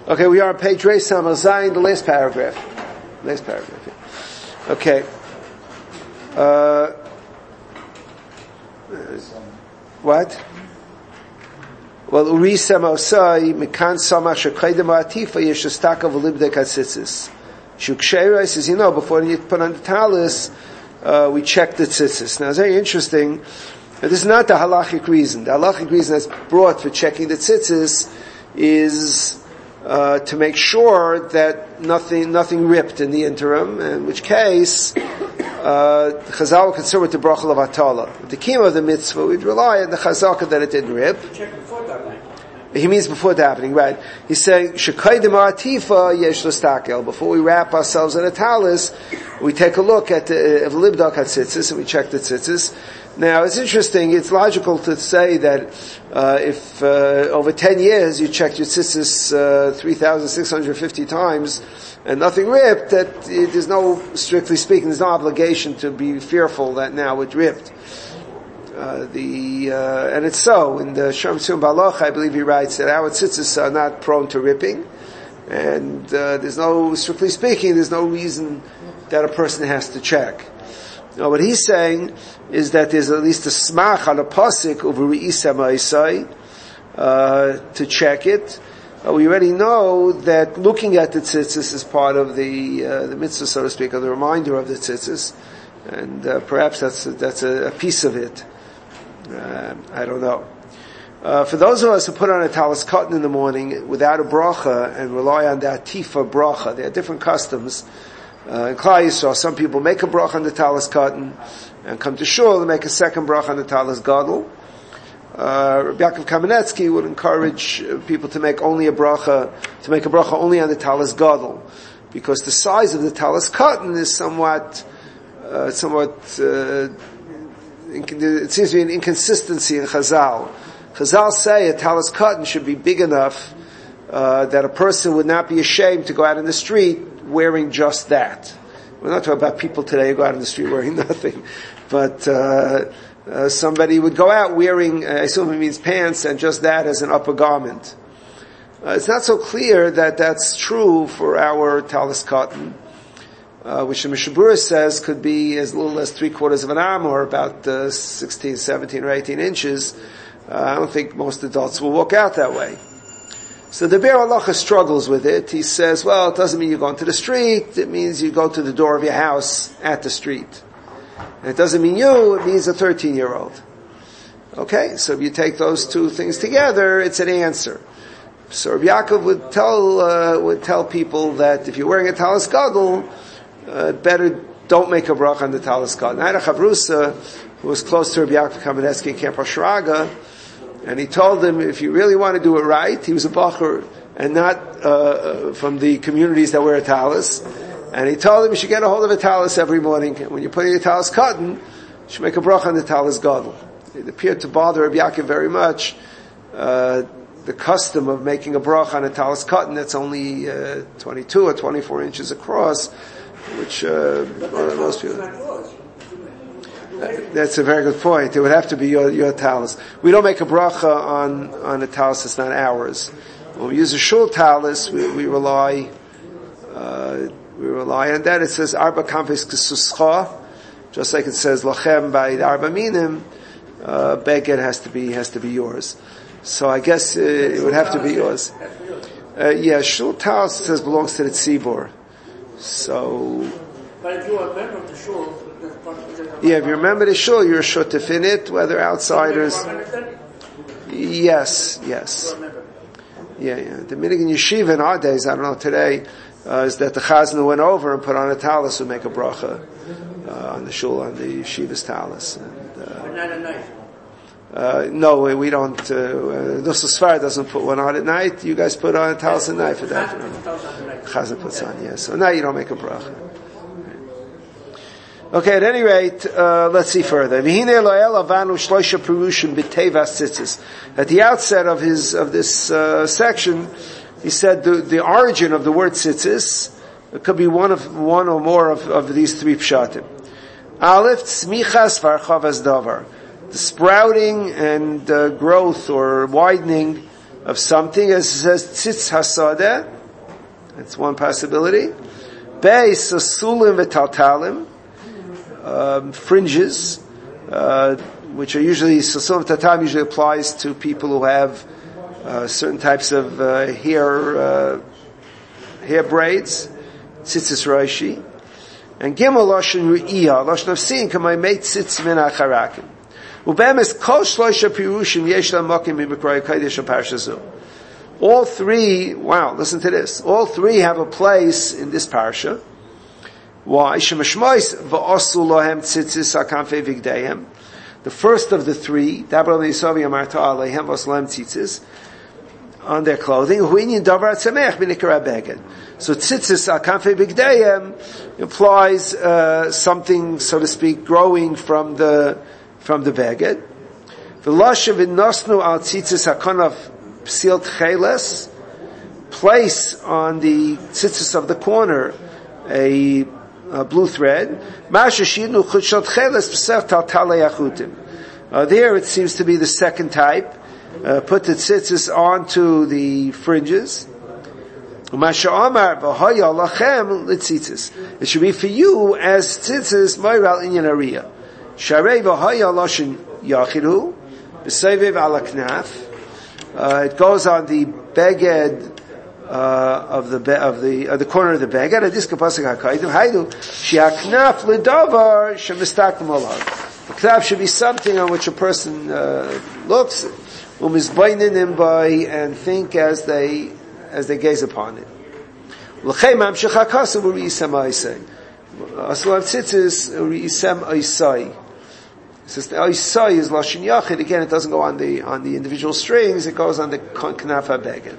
Okay, we are on page Reis Samar Zayin, the last paragraph. Yeah. Okay. What? Well, Uri Samosai, Mikan Samach Shekaidem Atifa, Yeshastaka Velibdek Atzitzis. Shukshera says, before you put on the talis, we check the tzitzis. Now, it's very interesting. This is not the halachic reason. The halachic reason that's brought for checking the tzitzis is to make sure that nothing ripped in the interim, in which case Chazal concerned with the bracha of Atala. With the kiyum of the mitzvah, we'd rely on the Chazal that it didn't rip. Check before davening. He means before davening, right? He's saying shekaydim atifa yesh l'stakel. Before we wrap ourselves in a talis, we take a look at the libdak hatzitzis and we check the tzitzis. Now, it's interesting, it's logical to say that if over 10 years you checked your tzitzis 3,650 times and nothing ripped, that there's no, strictly speaking, there's no obligation to be fearful that now it ripped. And it's so. In the Shem Tzum Balach, I believe he writes that our tzitzis are not prone to ripping, and there's no, strictly speaking, there's no reason that a person has to check. Now, what he's saying is that there's at least a smach on a pasuk over Re'isa Ma'isai to check it. We already know that looking at the tzitzis is part of the mitzvah, so to speak, or the reminder of the tzitzis, and perhaps that's a piece of it. I don't know. For those of us who put on a talis cotton in the morning without a bracha and rely on the atifa bracha, there are different customs. In Klal Yisrael, some people make a bracha on the talis cotton and come to shul and make a second bracha on the talis gadol. Rabbi Yaakov Kamenetsky would encourage people to make a bracha only on the talis gadol, because the size of the talis cotton is somewhat it seems to be an inconsistency in Chazal. Chazal say a talis cotton should be big enough that a person would not be ashamed to go out in the street wearing just that. We're not talking about people today who go out in the street wearing nothing, but somebody would go out wearing, I assume it means pants, and just that as an upper garment. It's not so clear that that's true for our talis cotton, which the Mishnah Berurah says could be as little as 3/4 of an arm, or about 16, 17, or 18 inches. I don't think most adults will walk out that way. So the Be'er Halacha struggles with it. He says, well, it doesn't mean you go into the street. It means you go to the door of your house at the street. And it doesn't mean you, it means a 13-year-old. Okay, so if you take those two things together, it's an answer. So Rabbi Yaakov would tell people that if you're wearing a talis gadol, better don't make a bracha on the talis gadol. Naira Chavrusa, who was close to Rabbi Yaakov Kamenetsky in Camp Ashraga, and he told him, if you really want to do it right, he was a bacher and not from the communities that wear a talis, and he told him you should get a hold of a talis every morning, and when you're putting a talis cotton, you should make a bracha on the talis gadol. It appeared to bother Rabbi Yaakov very much, the custom of making a bracha on a talis cotton that's only 22 or 24 inches across, which most people... That's a very good point. It would have to be your talis. We don't make a bracha on a talis that's not ours. When we use a shul talis, we rely on that. It says arba kanfes kesuscha, just like it says lachem by the arba minim. Beged has to be yours. So I guess it would have to be yours. Shul talis says belongs to the tzibor. So. But if you are a member of the shul. Yeah, if you remember the shul, you're shutef in it, whether outsiders. Yes. Yeah. The minhag in yeshiva in our days, I don't know today, is that the chazan went over and put on a talis would make a bracha on the shul, on the yeshiva's talis. But not at night. No, we don't. Nusach Sfar doesn't put one on at night. You guys put on a talis at night for that. Chazan puts on, yes. So now you don't make a bracha. Okay, at any rate, let's see further. At the outset of this section, he said the origin of the word tzitzis could be one or more of these three pshatim. Aleph tzmichas varchavas davar, the sprouting and growth or widening of something, as it says tzitz hasadeh, That's one possibility. Beis Sasulim v'taltalim, fringes, which are usually, Sasulim v'taltalim usually applies to people who have certain types of hair braids, tzitzis roishi. And Gimel Lashon Ru'iyah, Lashon of seeing, kamay meit tzitz min ha'charakim. Ubemes kol shloisha pirushim yesh la'mokim mimikroy kodesh parsha. All three, wow, listen to this. All three have a place in this parsha. Why? Shemashmois va'osu lohem tzitzis ha'kanfei vigdeihem. The first of the three, Dabra le'yisavi amarta aleihem v'oslohem tzitzis, on their clothing. Huinyin davar tzemech b'nikra beged. So tzitzis ha'kanfei vigdeihem implies something, so to speak, growing from the beged. V'lashav v'nosnu al tzitzis ha'konav psilt cheles, place on the tzitzis of the corner a blue thread. Masha shidnu chutshot cheles p'sech tal talei achutim. There it seems to be the second type. Put the tzitzis onto the fringes. Masha amar v'haya lachem l'tzitzis. It should be for you as tzitzis moiral inyan ariyah. Sharei v'haya loshin yachidu b'seivev ala knaf. It goes on the beged of the corner of the beged. Adis kapasik hakaidim haydu she'aknaf ledavar shemistakim olav. The knaf should be something on which a person looks, umizbainin by, and think as they gaze upon it. L'chei mamshech hakasu v'ri'isem ha'isei. Asulav tzitzis v'ri'isem ha'isei. It says the Oisai is Lashon Yachid. Again, it doesn't go on the individual strings, it goes on the Knaf HaBeged.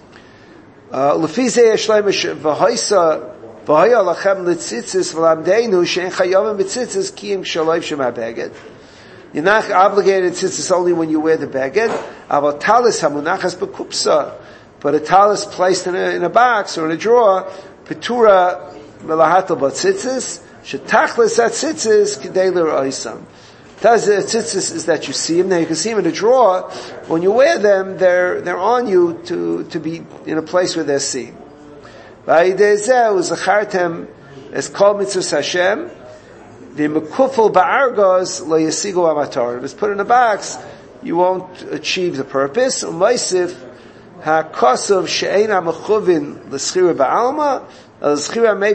L'fizeh Yeshleimish V'haisa V'haya Lachem L'tzitzis V'lamdeinu She'en Chayavim B'tzitzis Kiyim Shaloiv Shem HaBeged. You're not obligated tzitzis only when you wear the beged. Aval talis hamunachas b'kupsa. But a talis placed in a box or in a drawer, Petura Melahatal B'tzitzis, Shetachlis at tzitzis K'dei L'ra'isam. Tzitzis is that you see them. Now you can see them in a drawer. When you wear them, they're on you to be in a place where they're seen. Zachartem es kol mitzvos Hashem. The mekufel ba'argos lo yasigu amatar. If it's put in a box, you won't achieve the purpose. Umaisif ha'kosov she'ein ha'mechuvin l'schira ba'alma. Not just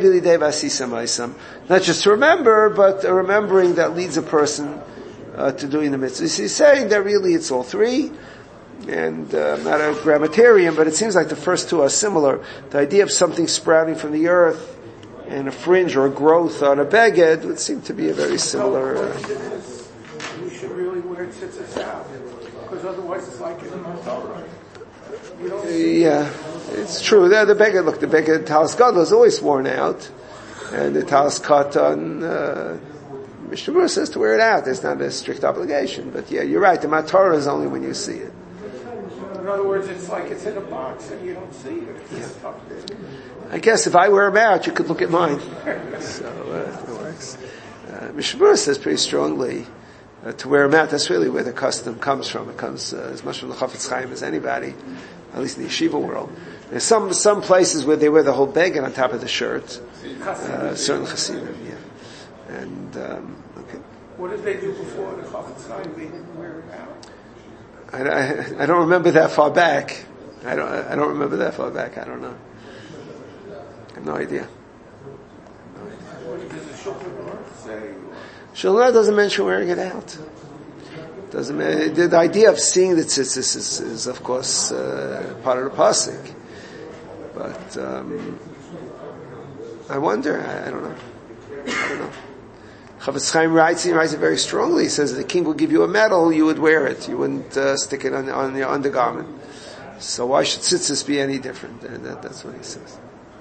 to remember, but a remembering that leads a person to doing the mitzvah. He's saying that really it's all three, and I'm not a grammatarian, but it seems like the first two are similar. The idea of something sprouting from the earth and a fringe or a growth on a beged would seem to be a very similar... We should really wear tzitzis out, because otherwise it's like in the Torah. Yeah, it's true. The beged talis gadol is always worn out, and the talis katan, Mishnah Berurah says to wear it out. There's not a strict obligation, but yeah, you're right. The matorah is only when you see it. In other words, it's like it's in a box and you don't see it. It's tough. I guess if I wear them out, you could look at mine. So it works. Mishnah Berurah says pretty strongly to wear them out. That's really where the custom comes from. It comes as much from the Chafetz Chaim as anybody, at least in the yeshiva world. There's some places where they wear the whole beged on top of the shirt. Certain Hasidim, yeah. And okay. What did they do before the Chafetz Chaim? They didn't wear it out. I don't remember that far back. I don't remember that far back. I don't know. I have no idea. What does the Shulchan Aruch say? Shulchan Aruch doesn't mention wearing it out. The idea of seeing the tzitzis is of course part of the pasuk, but I wonder. I don't know. Chafetz Chaim writes it very strongly. He says the king would give you a medal, you would wear it. You wouldn't stick it on your undergarment. So why should tzitzis be any different? And that's what he says.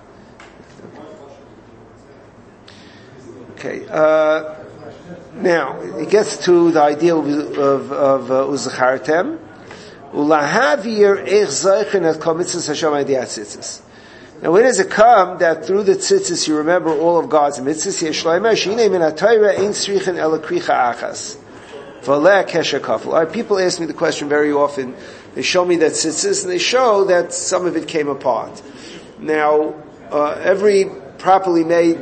Okay. Now it gets to the idea of uzachartem ulahavir eich zeichen at kol mitzvos Hashem adiyat tzitzis. Now, when does it come that through the tzitzis you remember all of God's mitzvahs? People ask me the question very often. They show me that tzitzis, and they show that some of it came apart. Now, every properly made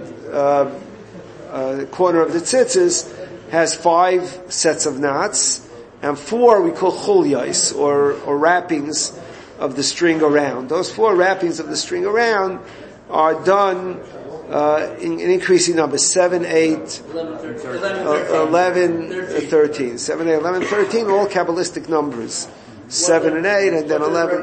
corner of the tzitzis has 5 sets of knots, and 4 we call chulyos, or wrappings of the string around. Those 4 wrappings of the string around are done in increasing numbers: 7, 8, 11, 13. 7, 8, 11, 13, all Kabbalistic numbers. 7 and 8, and then 11.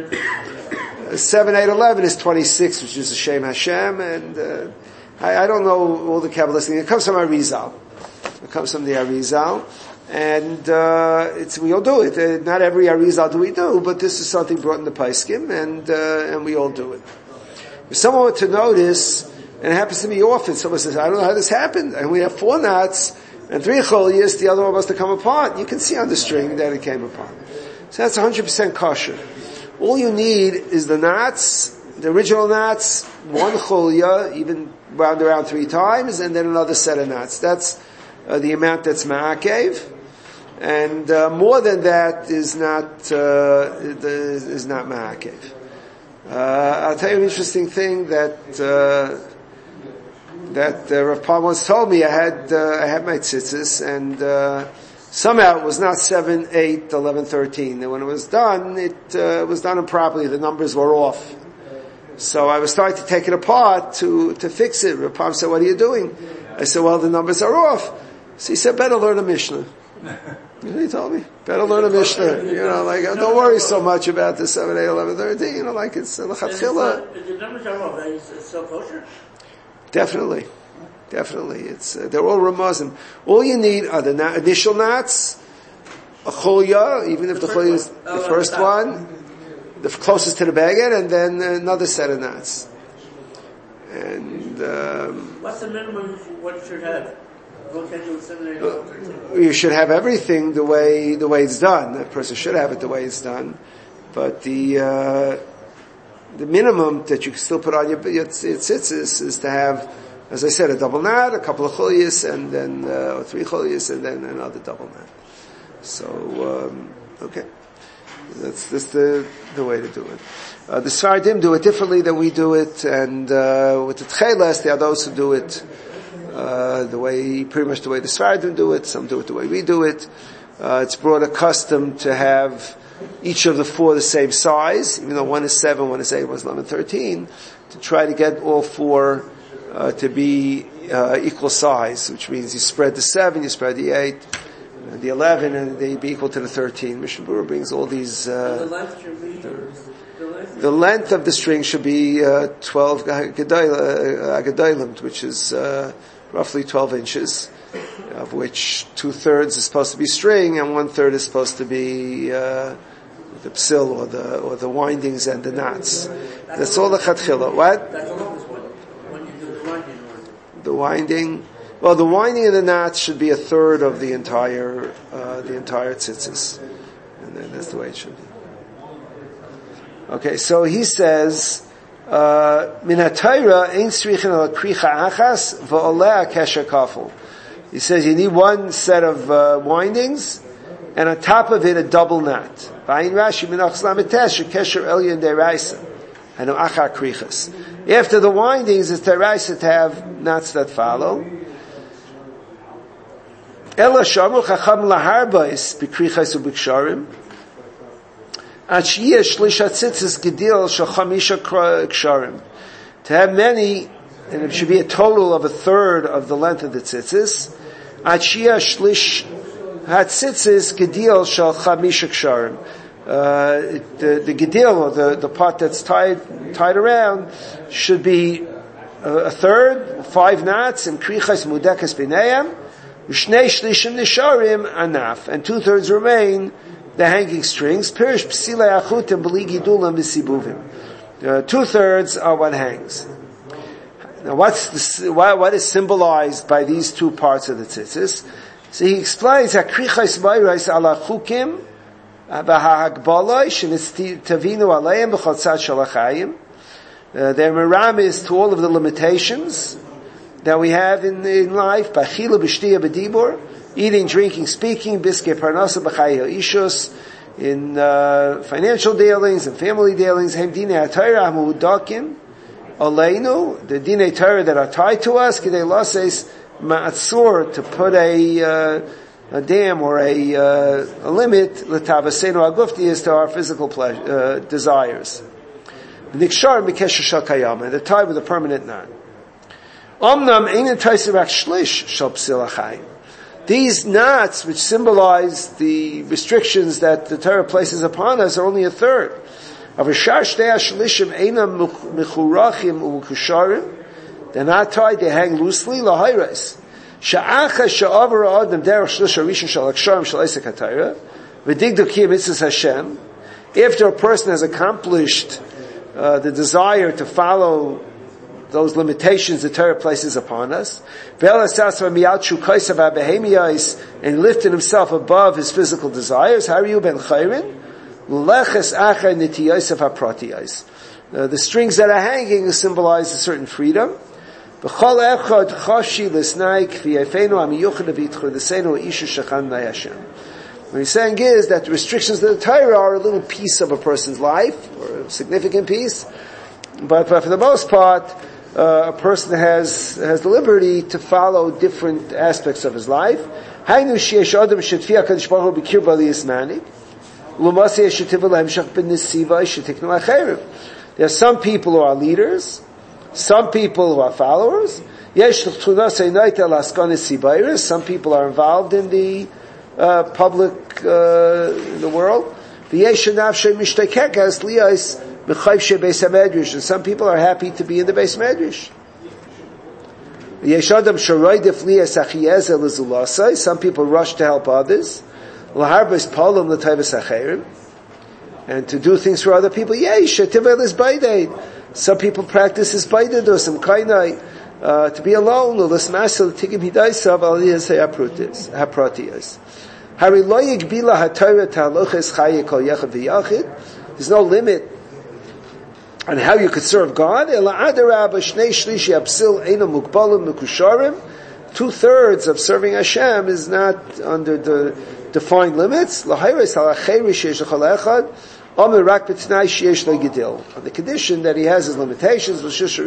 7, 8, 11 is 26, which is Shem Hashem, and I don't know all the Kabbalistic. It comes from Arizal. It comes from the Arizal. And we all do it. Not every Arizal do we do, but this is something brought in the Paiskim, and we all do it. If someone were to notice, and it happens to me often, someone says, I don't know how this happened, and we have 4 knots, and 3 chulyos, the other one must have come apart. You can see on the string that it came apart. So that's 100% kosher. All you need is the knots, the original knots, 1 chulya, even wound around 3 times, and then another set of knots. That's the amount that's ma'akev. And more than that is not ma'akev. I'll tell you an interesting thing that Rav Paul once told me. I had my tzitzis, and somehow it was not 7, 8, 11, 13. And when it was done, it was done improperly. The numbers were off. So I was starting to take it apart to fix it. Rav Paul said, "What are you doing?" I said, "Well, the numbers are off." So he said, "Better learn a Mishnah." You know, he told me, "Better learn a Mishnah." You know, like, don't worry so much about the 7, 8, 11, 13. You know, like, it's l'chatchila. The numbers are off. It's still kosher? Definitely. It's, they're all ramazim. All you need are the initial knots, a chulya, even if the chulya is the first one, the closest to the baguette, and then another set of knots. And, what's the minimum what you should have? You should have everything the way it's done. That person should have it the way it's done. But the minimum that you can still put on your tzitzis is to have, as I said, a double knot, a couple of chulyos, and then 3 chulyos, and then another double knot. So, okay. That's the way to do it. The Sfardim do it differently than we do it, and with the Tcheles, there are those who do it pretty much the way the Sfardim do it. Some do it the way we do it. It's brought a custom to have each of the 4 the same size, even though one is 7, one is 8, one is 11, 13, to try to get all 4 to be equal size, which means you spread the 7, you spread the 8, the 11, and they be equal to the 13. Mishnah Berurah brings all these. The length of the string should be 12 agadolim, which is roughly 12 inches, of which 2/3 is supposed to be string and 1/3 is supposed to be the psil or the windings and the knots. That's all the chatchila. What? That's the longest one. When you do the winding one. The winding. Well, the winding and the knots should be 1/3 of the entire tzitzis, and then that's the way it should be. Okay, so he says, Min ha'Torah ein tzrichin al kricha achas v'oleh kesher kafel. He says you need 1 set of windings, and on top of it a double knot. V'ayin Rashi min achas lametesh kesher elyon deraisa, and achar krichas. After the windings, it's deraisa to have knots that follow. Ela shamu chacham laharbais b'krichas u'b'ksharim. To have many, and it should be a total of 1/3 of the length of the tzitzis. The gedil, or the part that's tied around, should be 1/3, 5 knots, and krichas mudekas b'neiam, u'shnei shlishim nisharim anaf, and 2/3 remain the hanging strings. Pirish p'silei achutim b'li gidulam v'sibuvim. 2/3 are what hangs. Now, what is symbolized by these 2 parts of the tzitzis? So he explains that krichas ma'irayis ala chukim v'ha'agbaloi shenitztavinu aleim b'chol tzad shalachayim. Their meram is to all of the limitations that we have in life. B'chilu b'shtiya b'dibur, eating, drinking, speaking, biskei parnasa b'chayil ishus, in financial dealings and family dealings. Hem dinei ha'Torah hamudakim aleinu, the dinei Torah that are tied to us, kidei lases ma'atzur, to put a dam or a limit, l'tavasenu agufti, is to our physical desires. Nikshar mikesher shel kayama, and they're tied with a permanent knot. Omnam einin taisir rak shlish shel psil achayim. These knots, which symbolize the restrictions that the Torah places upon us, are only a third. They're not tied, they hang loosely. After a person has accomplished the desire to follow those limitations the Torah places upon us, and lifted himself above his physical desires, the strings that are hanging symbolize a certain freedom. What he's saying is that the restrictions of the Torah are a little piece of a person's life, or a significant piece, but for the most part, a person has the liberty to follow different aspects of his life. There are some people who are leaders, some people who are followers. Some people are involved in the public in the world. And some people are happy to be in the Beis Medrash. Some people rush to help others. And to do things for other people. Some people practice hisbaidedus, some kainai, to be alone, there's no limit on how you could serve God. 2/3 of serving Hashem is not under the defined limits. On the condition that he has his limitations,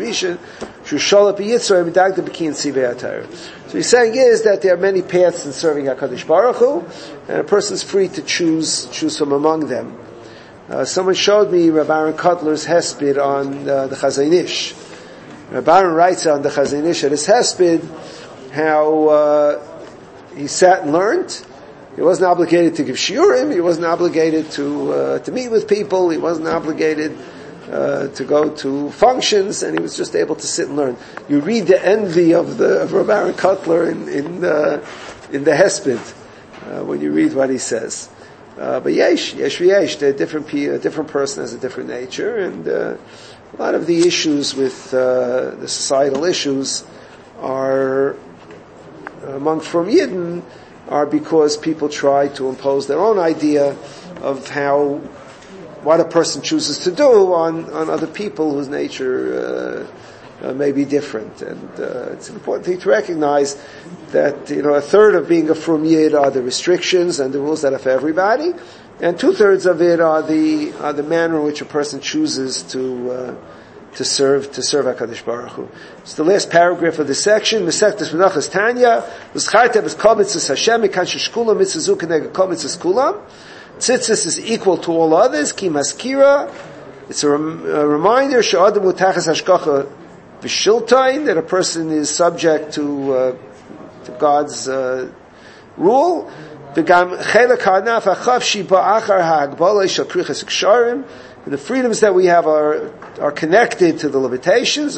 so he's saying is that there are many paths in serving HaKadosh Baruch Hu, and a person is free to choose from among them. Someone showed me Rabbi Aaron Kotler's hesped on the Chazon Ish. Rabbi Aaron writes on the Chazon Ish at his hesped how he sat and learned. He wasn't obligated to give shiurim. He wasn't obligated to meet with people. He wasn't obligated to go to functions, and he was just able to sit and learn. You read the envy of Rabbi Aaron Kotler in the hesped when you read what he says. But yesh, a different person has a different nature, and a lot of the issues with the societal issues are among Frum Yidden are because people try to impose their own idea of what a person chooses to do on other people whose nature may be different. And it's an important thing to recognize that, a third of being a Frum Yid are the restrictions and the rules that are for everybody, and 2/3 of it are the manner in which a person chooses to serve HaKadosh Baruch Hu. It's the last paragraph of this section. Mesechtes Menachos Tanya. V'schartem es kol mitzvos Hashem mikan sheshkulam mitzvah keneged kol mitzvos kulam. Tzitzis is equal to all others. Ki maskira. It's a reminder she'adam utachas hashgacha v'shiltain, that a person is subject to God's rule. V'gam chelek ha'anaf ha'chavshi ba'achar ha'agbala shel krichas ksharim. The freedoms that we have are connected to the limitations.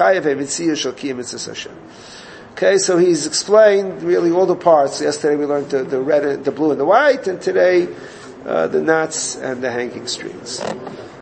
Okay, so he's explained really all the parts. Yesterday we learned the red, the blue, and the white, and today the knots and the hanging strings.